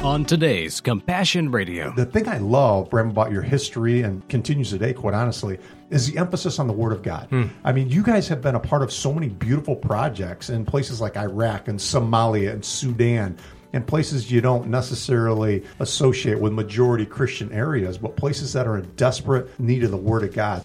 on today's Compassion Radio. The thing I love, Bram, about your history and continues today, quite honestly, is the emphasis on the Word of God. I mean, you guys have been a part of so many beautiful projects in places like Iraq and Somalia and Sudan, and places you don't necessarily associate with majority Christian areas, but places that are in desperate need of the Word of God.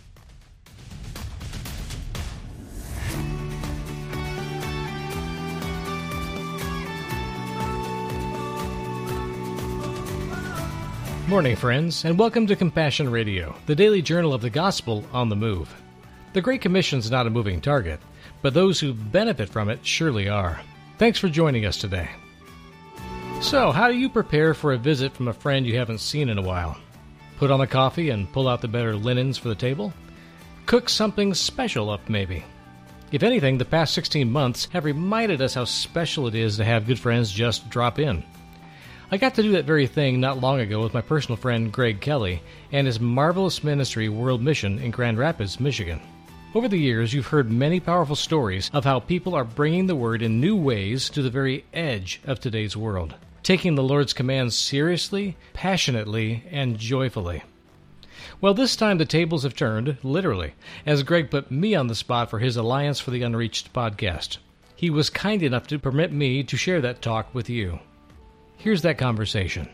Morning, friends, and welcome to Compassion Radio, the daily journal of the gospel on the move. The Great Commission's not a moving target, but those who benefit from it surely are. Thanks for joining us today. So, how do you prepare for a visit from a friend you haven't seen in a while? Put on the coffee and pull out the better linens for the table? Cook something special up, maybe? If anything, the past 16 months have reminded us how special it is to have good friends just drop in. I got to do that very thing not long ago with my personal friend Greg Kelly and his marvelous ministry World Mission in Grand Rapids, Michigan. Over the years, you've heard many powerful stories of how people are bringing the Word in new ways to the very edge of today's world, taking the Lord's commands seriously, passionately, and joyfully. Well, this time the tables have turned, literally, as Greg put me on the spot for his Alliance for the Unreached podcast. He was kind enough to permit me to share that talk with you. Here's that conversation.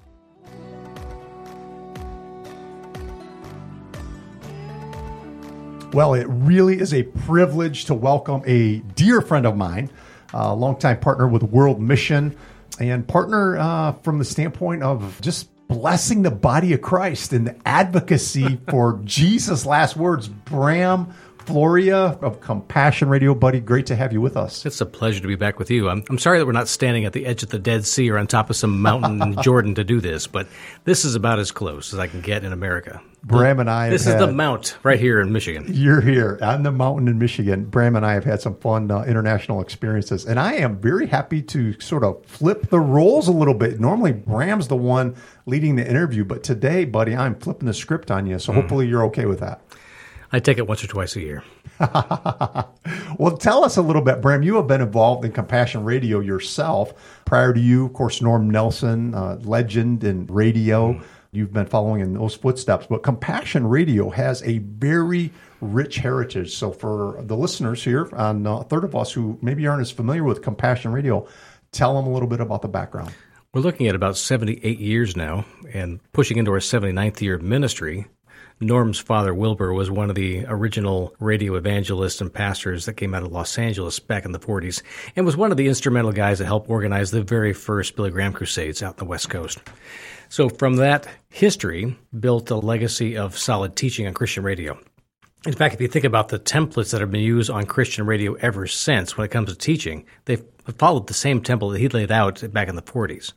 Well, it really is a privilege to welcome a dear friend of mine, a longtime partner with World Mission, and partner from the standpoint of just blessing the body of Christ and the advocacy for Jesus' last words. Bram Floria of Compassion Radio, buddy, great to have you with us. It's a pleasure to be back with you. I'm sorry that we're not standing at the edge of the Dead Sea or on top of some mountain in Jordan to do this, but this is about as close as I can get in America. Bram and I This is the Mount right here in Michigan. You're here on the mountain in Michigan. Bram and I have had some fun international experiences, and I am very happy to sort of flip the roles a little bit. Normally, Bram's the one leading the interview, but today, buddy, I'm flipping the script on you, so hopefully you're okay with that. I take it once or twice a year. Well, tell us a little bit, Bram. You have been involved in Compassion Radio yourself. Prior to you, of course, Norm Nelson, legend in radio. You've been following in those footsteps. But Compassion Radio has a very rich heritage. So for the listeners here, on a third of us who maybe aren't as familiar with Compassion Radio, tell them a little bit about the background. We're looking at about 78 years now and pushing into our 79th year of ministry. Norm's father, Wilbur, was one of the original radio evangelists and pastors that came out of Los Angeles back in the 40s and was one of the instrumental guys that helped organize the very first Billy Graham crusades out in the West Coast. So from that history, built a legacy of solid teaching on Christian radio. In fact, if you think about the templates that have been used on Christian radio ever since when it comes to teaching, they've followed the same template that he laid out back in the 40s.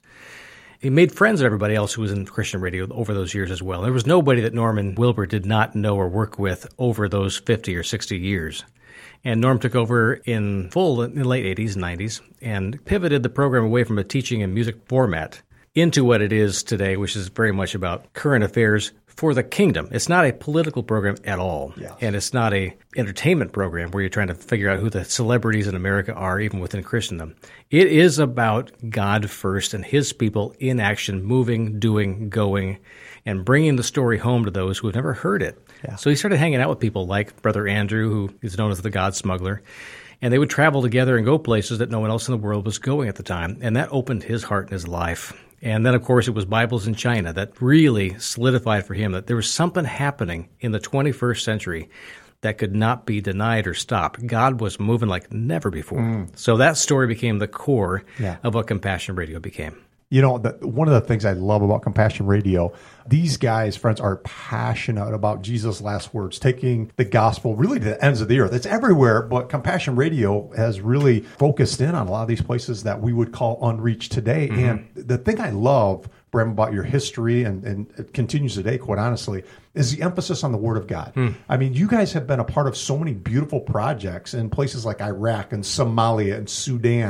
He made friends with everybody else who was in Christian radio over those years as well. There was nobody that Norm and Wilbur did not know or work with over those 50 or 60 years. And Norm took over in full in the late 80s and 90s and pivoted the program away from a teaching and music format into what it is today, which is very much about current affairs for the kingdom. It's not a political program at all, and it's not a entertainment program where you're trying to figure out who the celebrities in America are, even within Christendom. It is about God first and His people in action, moving, doing, going, and bringing the story home to those who have never heard it. Yeah. So he started hanging out with people like Brother Andrew, who is known as the God Smuggler, and they would travel together and go places that no one else in the world was going at the time, and that opened his heart and his life. And then, of course, it was Bibles in China that really solidified for him that there was something happening in the 21st century that could not be denied or stopped. God was moving like never before. So that story became the core of what Compassion Radio became. You know, one of the things I love about Compassion Radio, these guys, friends, are passionate about Jesus' last words, taking the gospel really to the ends of the earth. It's everywhere, but Compassion Radio has really focused in on a lot of these places that we would call unreached today. Mm-hmm. And the thing I love, Bram, about your history, and it continues today, quite honestly, is the emphasis on the Word of God. I mean, you guys have been a part of so many beautiful projects in places like Iraq and Somalia and Sudan,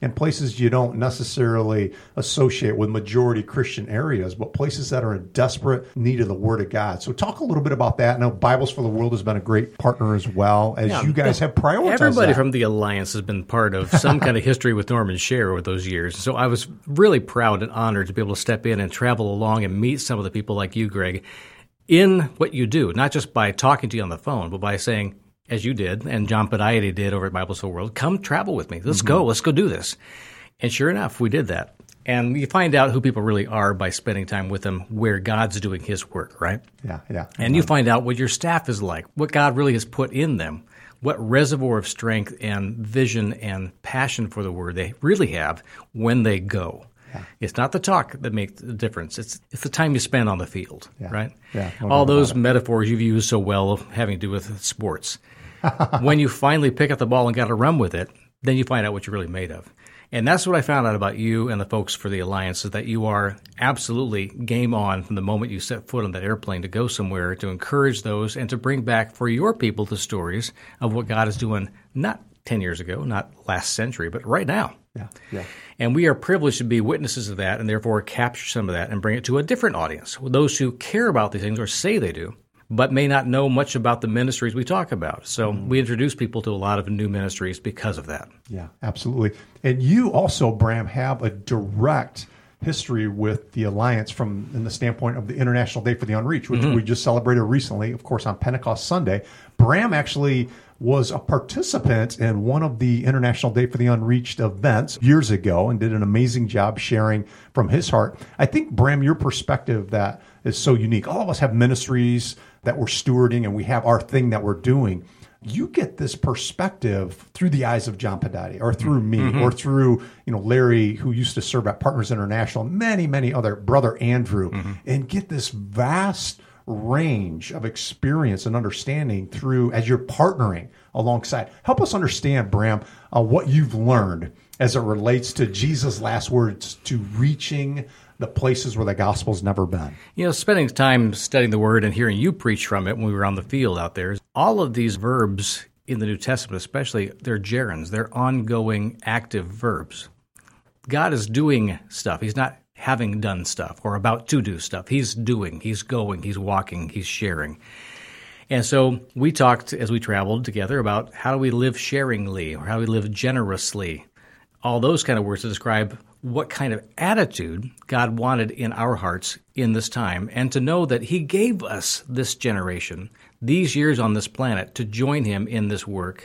and places you don't necessarily associate with majority Christian areas, but places that are in desperate need of the Word of God. So talk a little bit about that. I know Bibles for the World has been a great partner as well, as you guys have prioritized Everybody that. from the Alliance has been part of some kind of history with Norm and Cher over those years. So I was really proud and honored to be able to step in and travel along and meet some of the people like you, Greg, in what you do, not just by talking to you on the phone, but by saying, as you did, and John Padiety did over at Bibles for the World, come travel with me. Let's go do this. And sure enough, we did that. And you find out who people really are by spending time with them where God's doing his work, right? Yeah. And you find out what your staff is like, what God really has put in them, what reservoir of strength and vision and passion for the Word they really have when they go. Yeah. It's not the talk that makes the difference. It's the time you spend on the field, right? Yeah. All those metaphors you've used so well having to do with sports. When you finally pick up the ball and got to run with it, then you find out what you're really made of. And that's what I found out about you and the folks for the Alliance, is that you are absolutely game on from the moment you set foot on that airplane to go somewhere, to encourage those and to bring back for your people the stories of what God is doing, not 10 years ago, not last century, but right now. Yeah. And we are privileged to be witnesses of that and therefore capture some of that and bring it to a different audience, those who care about these things or say they do, but may not know much about the ministries we talk about. So we introduce people to a lot of new ministries because of that. Yeah, absolutely. And you also, Bram, have a direct history with the Alliance in the standpoint of the International Day for the Unreached, which we just celebrated recently, of course, on Pentecost Sunday. Bram actually was a participant in one of the International Day for the Unreached events years ago and did an amazing job sharing from his heart. I think, Bram, your perspective that is so unique. All of us have ministries that we're stewarding and we have our thing that we're doing. You get this perspective through the eyes of John Padiety or through me or through, Larry, who used to serve at Partners International, many other, Brother Andrew, and get this vast range of experience and understanding through as you're partnering alongside. Help us understand, Bram, what you've learned as it relates to Jesus' last words to reaching the places where the gospel's never been. Spending time studying the Word and hearing you preach from it when we were on the field out there, all of these verbs in the New Testament especially, they're gerunds. They're ongoing, active verbs. God is doing stuff. He's not having done stuff or about to do stuff. He's doing, he's going, he's walking, he's sharing. And so we talked as we traveled together about how do we live sharingly or how do we live generously, all those kind of words to describe what kind of attitude God wanted in our hearts in this time, and to know that he gave us this generation, these years on this planet, to join him in this work.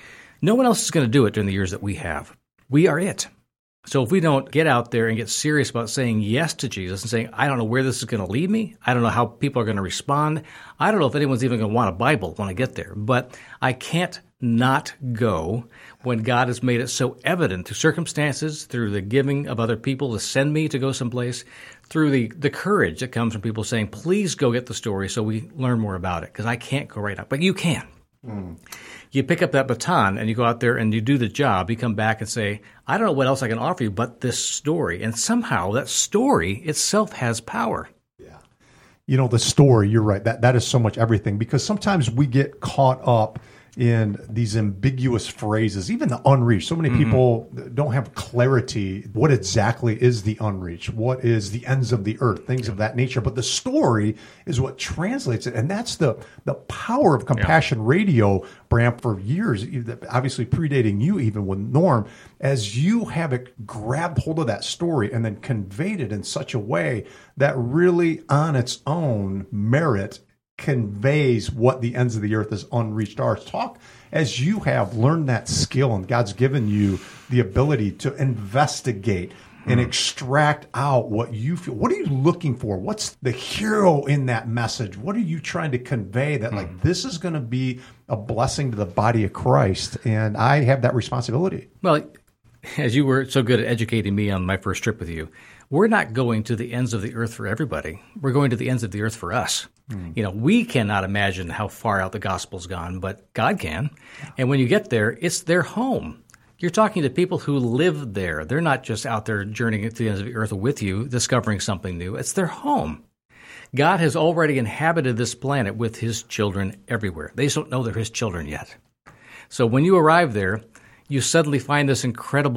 No one else is going to do it during the years that we have. We are it. So if we don't get out there and get serious about saying yes to Jesus and saying, I don't know where this is going to lead me. I don't know how people are going to respond. I don't know if anyone's even going to want a Bible when I get there. But I can't not go when God has made it so evident through circumstances, through the giving of other people to send me to go someplace, through the courage that comes from people saying, please go get the story so we learn more about it, because I can't go right now. But you can. You pick up that baton and you go out there and you do the job. You come back and say, I don't know what else I can offer you but this story. And somehow that story itself has power. Yeah. The story, you're right. That is so much everything, because sometimes we get caught up in these ambiguous phrases, even the unreached. So many people don't have clarity. What exactly is the unreached? What is the ends of the earth? Things of that nature. But the story is what translates it. And that's the power of Compassion Radio, Bram, for years, obviously predating you even with Norm, as you have it grabbed hold of that story and then conveyed it in such a way that really on its own merit conveys what the ends of the earth is unreached are. Talk as you have learned that skill and God's given you the ability to investigate and extract out what you feel. What are you looking for? What's the hero in that message? What are you trying to convey that like this is going to be a blessing to the body of Christ? And I have that responsibility. Well, as you were so good at educating me on my first trip with you, we're not going to the ends of the earth for everybody. We're going to the ends of the earth for us. We cannot imagine how far out the gospel's gone, but God can. And when you get there, it's their home. You're talking to people who live there. They're not just out there journeying to the ends of the earth with you, discovering something new. It's their home. God has already inhabited this planet with his children everywhere. They just don't know they're his children yet. So when you arrive there, you suddenly find this incredible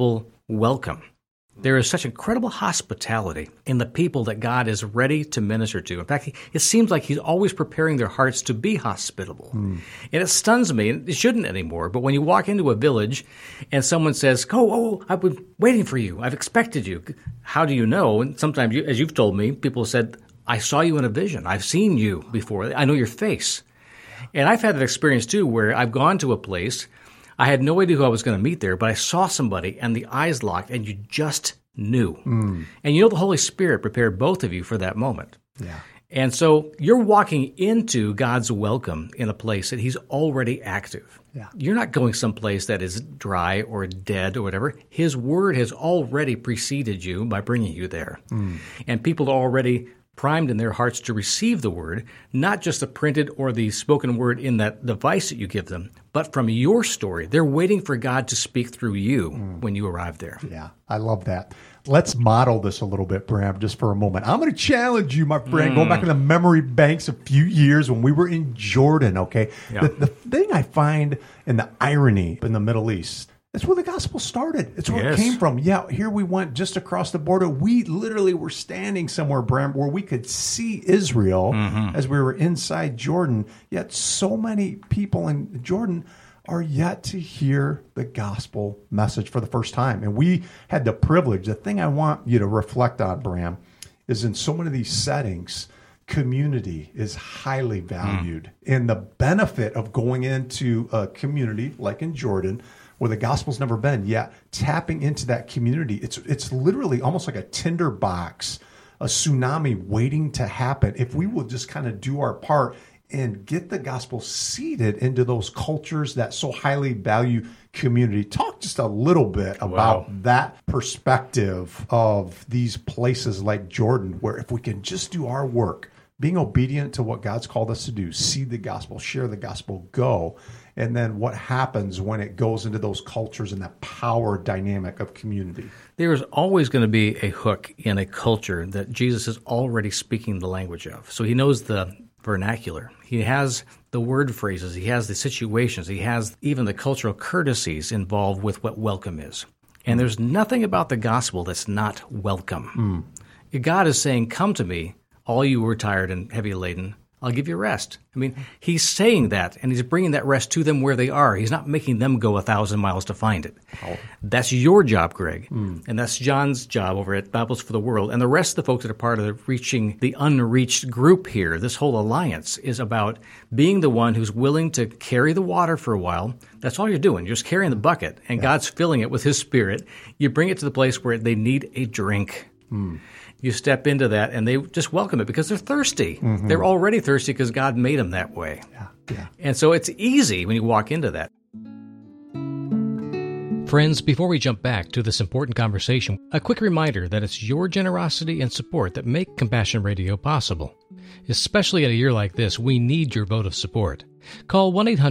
welcome. There is such incredible hospitality in the people that God is ready to minister to. In fact, it seems like he's always preparing their hearts to be hospitable. And it stuns me, and it shouldn't anymore, but when you walk into a village and someone says, oh, I've been waiting for you. I've expected you. How do you know? And sometimes, as you've told me, people said, I saw you in a vision. I've seen you before. I know your face. And I've had that experience, too, where I've gone to a place. I had no idea who I was going to meet there, but I saw somebody and the eyes locked and you just knew. And you know the Holy Spirit prepared both of you for that moment. Yeah. And so you're walking into God's welcome in a place that he's already active. Yeah. You're not going someplace that is dry or dead or whatever. His word has already preceded you by bringing you there. And people are already primed in their hearts to receive the word, not just the printed or the spoken word in that device that you give them, but from your story. They're waiting for God to speak through you when you arrive there. Yeah, I love that. Let's model this a little bit, Bram, just for a moment. I'm going to challenge you, my friend, going back in the memory banks a few years when we were in Jordan, okay? Yeah. The thing I find in the irony in the Middle East, it's where the gospel started. It's where it came from. Yeah, here we went just across the border. We literally were standing somewhere, Bram, where we could see Israel as we were inside Jordan. Yet so many people in Jordan are yet to hear the gospel message for the first time. And we had the privilege. The thing I want you to reflect on, Bram, is in so many of these settings, community is highly valued. And the benefit of going into a community like in Jordan, where the gospel's never been, yet tapping into that community, it's literally almost like a tinderbox, a tsunami waiting to happen. If we will just kind of do our part and get the gospel seeded into those cultures that so highly value community. Talk just a little bit about that perspective of these places like Jordan, where if we can just do our work, being obedient to what God's called us to do, seed the gospel, share the gospel, go. And then what happens when it goes into those cultures and that power dynamic of community? There is always going to be a hook in a culture that Jesus is already speaking the language of. So he knows the vernacular. He has the word phrases. He has the situations. He has even the cultural courtesies involved with what welcome is. And there's nothing about the gospel that's not welcome. God is saying, come to me, all you who are tired and heavy laden. I'll give you rest. I mean, he's saying that, and he's bringing that rest to them where they are. He's not making them go 1,000 miles to find it. That's your job, Greg, and that's John's job over at Bibles for the World. And the rest of the folks that are part of the reaching the unreached group here, this whole alliance, is about being the one who's willing to carry the water for a while. That's all you're doing. You're just carrying the bucket, and God's filling it with his Spirit. You bring it to the place where they need a drink. You step into that, and they just welcome it because they're thirsty. They're already thirsty because God made them that way. And so it's easy when you walk into that. Friends, before we jump back to this important conversation, a quick reminder that it's your generosity and support that make Compassion Radio possible. Especially in a year like this, we need your vote of support. Call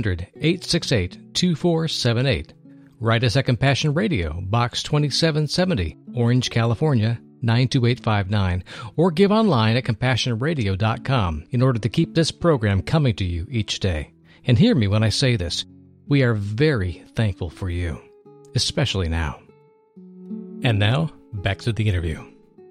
1-800-868-2478. Write us at Compassion Radio, Box 2770, Orange, California, 92859, or give online at CompassionRadio.com in order to keep this program coming to you each day. And hear me when I say this, we are very thankful for you, especially now. And now, back to the interview.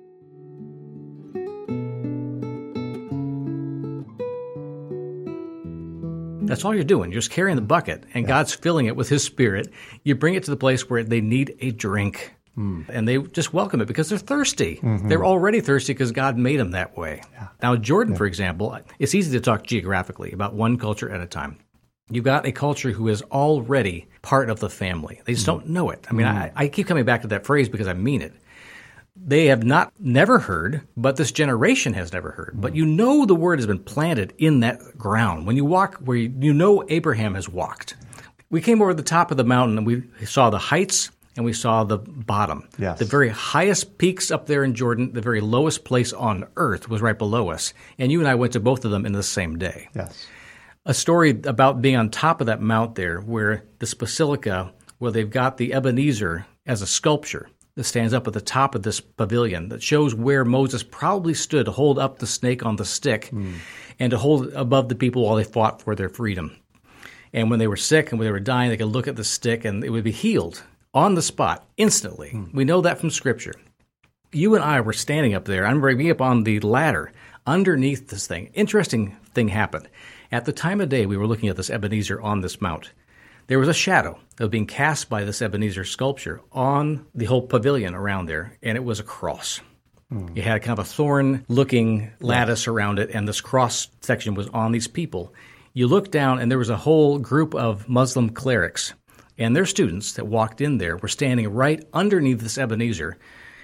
That's all you're doing. You're just carrying the bucket, and God's filling it with his Spirit. You bring it to the place where they need a drink. And they just welcome it because they're thirsty. They're already thirsty because God made them that way. Now, Jordan, for example, it's easy to talk geographically about one culture at a time. You've got a culture who is already part of the family. They just don't know it. I mean, I keep coming back to that phrase because I mean it. They have never heard, but this generation has never heard. But you know the word has been planted in that ground. When you walk where you know Abraham has walked. We came over the top of the mountain and we saw the heights and we saw the bottom. The very highest peaks up there in Jordan, the very lowest place on earth was right below us. And you and I went to both of them in the same day. A story about being on top of that mount there where this basilica, where they've got the Ebenezer as a sculpture that stands up at the top of this pavilion that shows where Moses probably stood to hold up the snake on the stick and to hold it above the people while they fought for their freedom. And when they were sick and when they were dying, they could look at the stick and it would be healed. on the spot, instantly. We know that from Scripture. You and I were standing up there. I'm bringing me up on the ladder underneath this thing. Interesting thing happened. At the time of day, we were looking at this Ebenezer on this mount. There was a shadow that was being cast by this Ebenezer sculpture on the whole pavilion around there, and it was a cross. It had kind of a thorn-looking lattice around it, and this cross section was on these people. You look down, and there was a whole group of Muslim clerics, and their students that walked in there were standing right underneath this Ebenezer.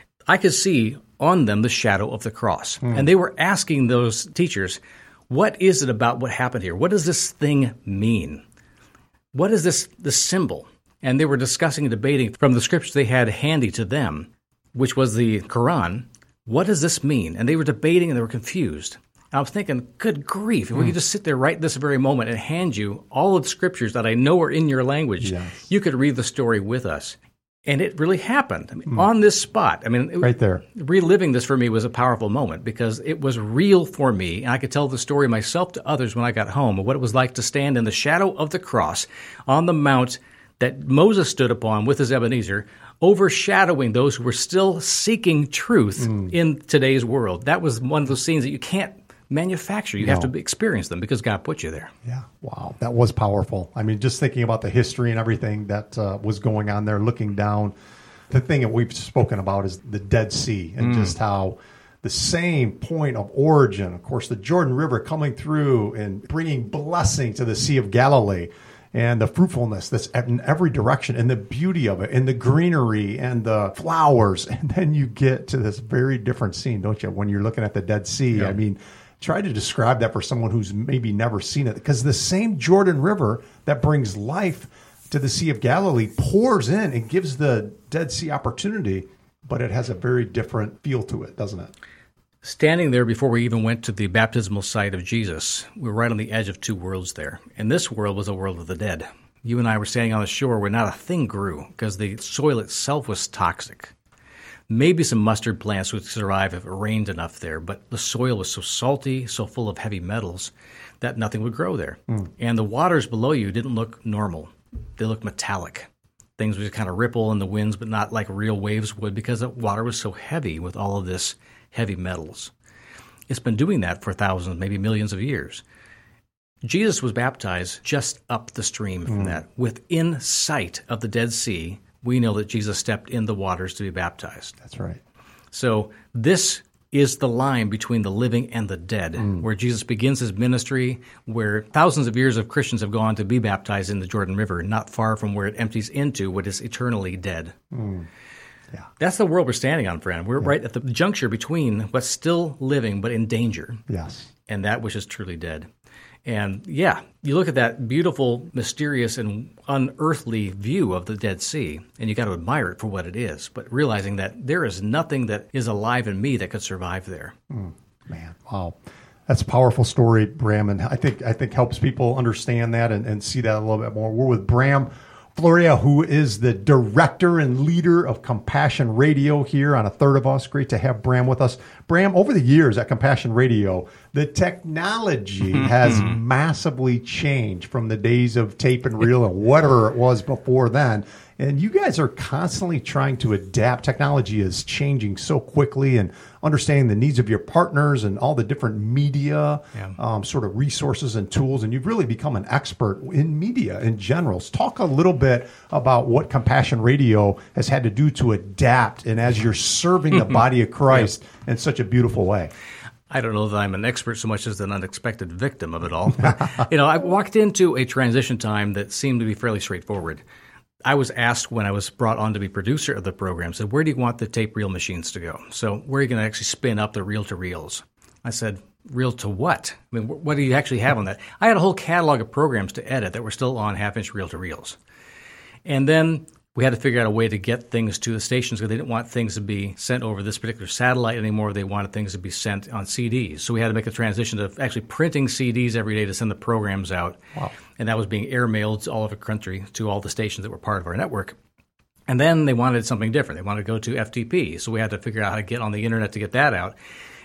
I could see on them the shadow of the cross. And they were asking those teachers, what is it about what happened here? What does this thing mean? What is this symbol? And they were discussing and debating from the scriptures they had handy to them, which was the Quran. What does this mean? And they were debating and they were confused. And I was thinking, good grief, if we could just sit there right this very moment and hand you all of the scriptures that I know are in your language, you could read the story with us. And it really happened. I mean, on this spot. I mean, right there. Reliving this for me was a powerful moment because it was real for me. And I could tell the story myself to others when I got home of what it was like to stand in the shadow of the cross on the mount that Moses stood upon with his Ebenezer, overshadowing those who were still seeking truth in today's world. That was one of those scenes that you can't manufacture. You have to experience them because God put you there. Yeah. Wow. That was powerful. I mean, just thinking about the history and everything that was going on there, looking down, the thing that we've spoken about is the Dead Sea and just how the same point of origin, of course, the Jordan River coming through and bringing blessing to the Sea of Galilee. And the fruitfulness that's in every direction and the beauty of it and the greenery and the flowers. And then you get to this very different scene, don't you, when you're looking at the Dead Sea. I mean, try to describe that for someone who's maybe never seen it. Because the same Jordan River that brings life to the Sea of Galilee pours in and gives the Dead Sea opportunity, but it has a very different feel to it, doesn't it? Standing there before we even went to the baptismal site of Jesus, we were right on the edge of two worlds there. And this world was a world of the dead. You and I were standing on the shore where not a thing grew because the soil itself was toxic. Maybe some mustard plants would survive if it rained enough there, but the soil was so salty, so full of heavy metals, that nothing would grow there. And the waters below you didn't look normal. They looked metallic. Things would kind of ripple in the winds, but not like real waves would because the water was so heavy with all of this heavy metals. It's been doing that for thousands, maybe millions of years. Jesus was baptized just up the stream from that. Within sight of the Dead Sea, we know that Jesus stepped in the waters to be baptized. That's right. So this is the line between the living and the dead, where Jesus begins his ministry, where thousands of years of Christians have gone to be baptized in the Jordan River, not far from where it empties into what is eternally dead. Yeah. That's the world we're standing on, friend. We're right at the juncture between what's still living but in danger and that which is truly dead. And yeah, you look at that beautiful, mysterious, and unearthly view of the Dead Sea, and you got to admire it for what it is, but realizing that there is nothing that is alive in me that could survive there. Man, wow. That's a powerful story, Bram, and I think helps people understand that and see that a little bit more. We're with Bram Florea, who is the director and leader of Compassion Radio here on A Third of Us. Great to have Bram with us. Bram, over the years at Compassion Radio, the technology has massively changed from the days of tape and reel and whatever it was before then. And you guys are constantly trying to adapt. Technology is changing so quickly and understanding the needs of your partners and all the different media sort of resources and tools. And you've really become an expert in media in general. So talk a little bit about what Compassion Radio has had to do to adapt and as you're serving the body of Christ in such a beautiful way. I don't know that I'm an expert so much as an unexpected victim of it all. But, I walked into a transition time that seemed to be fairly straightforward. I was asked when I was brought on to be producer of the program, said, where do you want the tape reel machines to go? So where are you going to actually spin up the reel-to-reels? I said, reel to what? I mean, what do you actually have on that? I had a whole catalog of programs to edit that were still on half-inch reel-to-reels. And then we had to figure out a way to get things to the stations because they didn't want things to be sent over this particular satellite anymore. They wanted things to be sent on CDs. So we had to make a transition to actually printing CDs every day to send the programs out. Wow. And that was being air-mailed all over the country to all the stations that were part of our network. And then they wanted something different. They wanted to go to FTP. So we had to figure out how to get on the internet to get that out.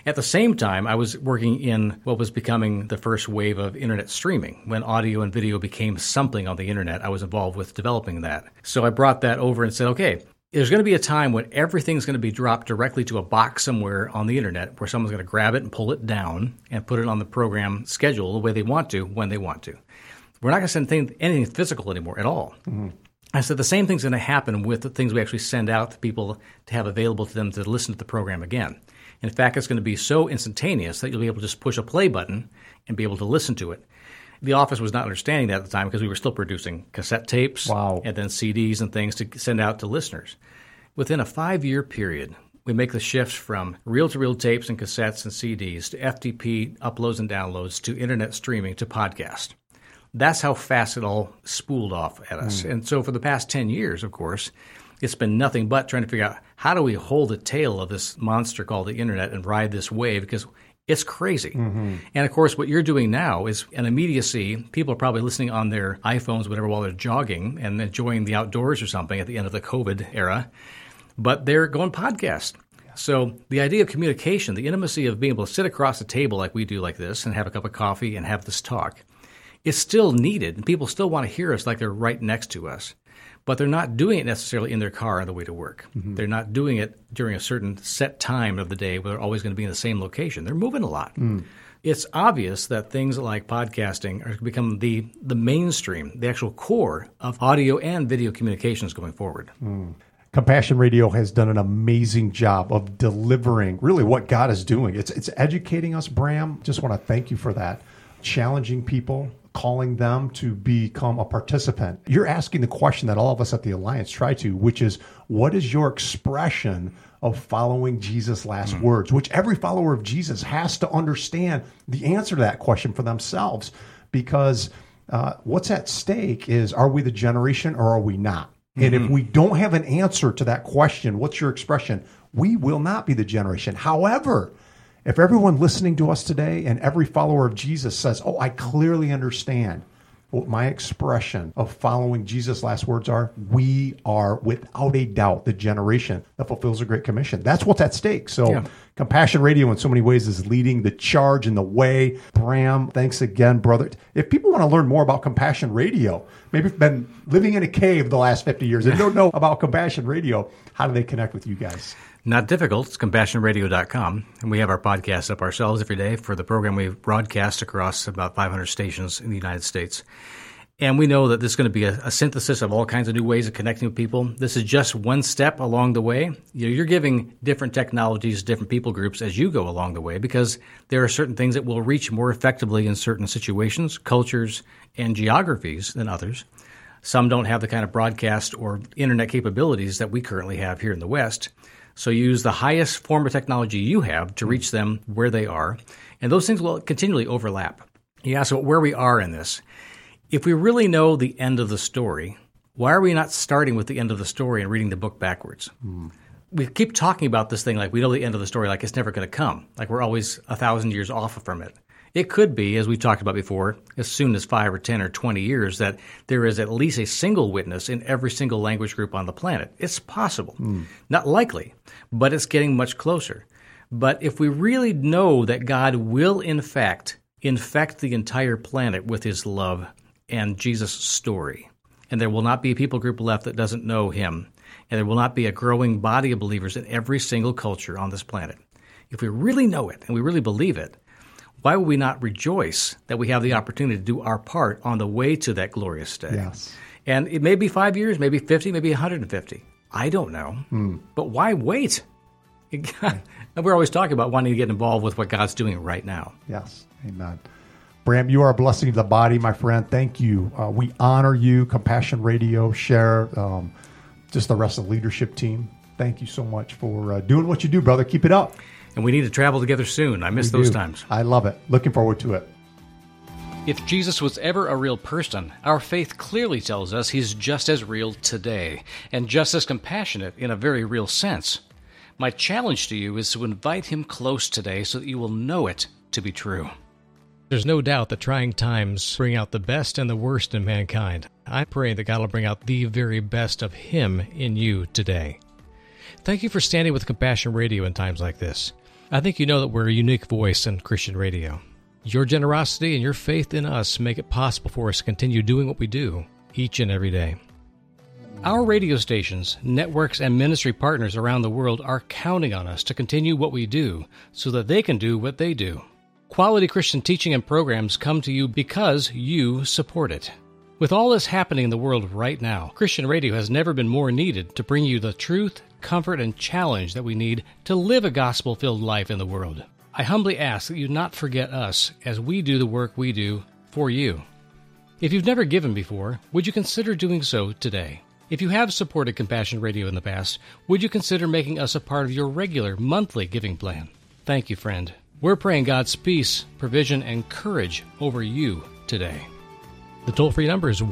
At the same time, I was working in what was becoming the first wave of internet streaming. When audio and video became something on the internet, I was involved with developing that. So I brought that over and said, okay, there's going to be a time when everything's going to be dropped directly to a box somewhere on the internet where someone's going to grab it and pull it down and put it on the program schedule the way they want to, when they want to. We're not going to send anything physical anymore at all. Mm-hmm. I said the same thing's going to happen with the things we actually send out to people to have available to them to listen to the program again. In fact, it's going to be so instantaneous that you'll be able to just push a play button and be able to listen to it. The office was not understanding that at the time because we were still producing cassette tapes and then CDs and things to send out to listeners. Within a 5-year period, we make the shifts from reel-to-reel tapes and cassettes and CDs to FTP uploads and downloads to internet streaming to podcast. That's how fast it all spooled off at us. And so for the past 10 years, of course, it's been nothing but trying to figure out how do we hold the tail of this monster called the internet and ride this wave, because it's crazy. Mm-hmm. And of course, what you're doing now is an immediacy. People are probably listening on their iPhones, whatever, while they're jogging and enjoying the outdoors or something at the end of the COVID era, but they're going podcast. So the idea of communication, the intimacy of being able to sit across the table like we do like this and have a cup of coffee and have this talk, is still needed. And people still want to hear us like they're right next to us. But they're not doing it necessarily in their car on the way to work. Mm-hmm. They're not doing it during a certain set time of the day where they're always going to be in the same location. They're moving a lot. It's obvious that things like podcasting are going to become the mainstream, the actual core of audio and video communications going forward. Compassion Radio has done an amazing job of delivering really what God is doing. It's educating us, Bram. Just want to thank you for that. Challenging people, calling them to become a participant. You're asking the question that all of us at the Alliance try to, which is, what is your expression of following Jesus' last words? Which every follower of Jesus has to understand the answer to that question for themselves, because what's at stake is, are we the generation or are we not? And if we don't have an answer to that question, what's your expression? We will not be the generation. However, if everyone listening to us today and every follower of Jesus says, oh, I clearly understand what my expression of following Jesus' last words are, we are without a doubt the generation that fulfills the Great Commission. That's what's at stake. So Compassion Radio in so many ways is leading the charge and the way. Bram, thanks again, brother. If people want to learn more about Compassion Radio, maybe you've been living in a cave the last 50 years and don't know about Compassion Radio, how do they connect with you guys? Not difficult. It's CompassionRadio.com. And we have our podcast up ourselves every day for the program. We broadcast across about 500 stations in the United States. And we know that this is going to be a synthesis of all kinds of new ways of connecting with people. This is just one step along the way. You're giving different technologies, different people groups as you go along the way, because there are certain things that will reach more effectively in certain situations, cultures, and geographies than others. Some don't have the kind of broadcast or internet capabilities that we currently have here in the West. So you use the highest form of technology you have to reach them where they are, and those things will continually overlap. You ask where we are in this. If we really know the end of the story, why are we not starting with the end of the story and reading the book backwards? We keep talking about this thing like we know the end of the story, like it's never going to come, like we're always 1,000 years off from it. It could be, as we talked about before, as soon as 5 or 10 or 20 years that there is at least a single witness in every single language group on the planet. It's possible. Not likely, but it's getting much closer. But if we really know that God will, in fact, infect the entire planet with his love and Jesus' story, and there will not be a people group left that doesn't know him, and there will not be a growing body of believers in every single culture on this planet. If we really know it and we really believe it, why would we not rejoice that we have the opportunity to do our part on the way to that glorious day? Yes. And it may be 5 years, maybe 50, maybe 150. I don't know. But why wait? We're always talking about wanting to get involved with what God's doing right now. Yes. Amen. Bram, you are a blessing to the body, my friend. Thank you. We honor you, Compassion Radio, Share, just the rest of the leadership team. Thank you so much for doing what you do, brother. Keep it up. And we need to travel together soon. I miss those times. I love it. Looking forward to it. If Jesus was ever a real person, our faith clearly tells us he's just as real today, and just as compassionate in a very real sense. My challenge to you is to invite him close today so that you will know it to be true. There's no doubt that trying times bring out the best and the worst in mankind. I pray that God will bring out the very best of him in you today. Thank you for standing with Compassion Radio in times like this. I think you know that we're a unique voice in Christian radio. Your generosity and your faith in us make it possible for us to continue doing what we do each and every day. Our radio stations, networks, and ministry partners around the world are counting on us to continue what we do so that they can do what they do. Quality Christian teaching and programs come to you because you support it. With all this happening in the world right now, Christian radio has never been more needed to bring you the truth, comfort, and challenge that we need to live a gospel-filled life in the world. I humbly ask that you not forget us as we do the work we do for you. If you've never given before, would you consider doing so today? If you have supported Compassion Radio in the past, would you consider making us a part of your regular monthly giving plan? Thank you, friend. We're praying God's peace, provision, and courage over you today. The toll-free number is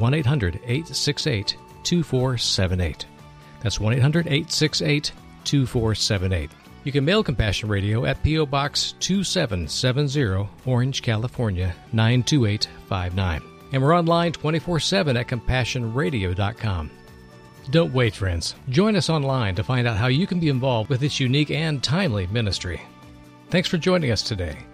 1-800-868-2478. That's 1-800-868-2478. You can mail Compassion Radio at P.O. Box 2770, Orange, California, 92859. And we're online 24/7 at CompassionRadio.com. Don't wait, friends. Join us online to find out how you can be involved with this unique and timely ministry. Thanks for joining us today.